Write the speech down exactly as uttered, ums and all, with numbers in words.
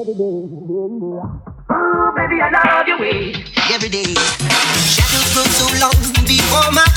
Ooh, baby, I love your way every day. Shadows grow so long before my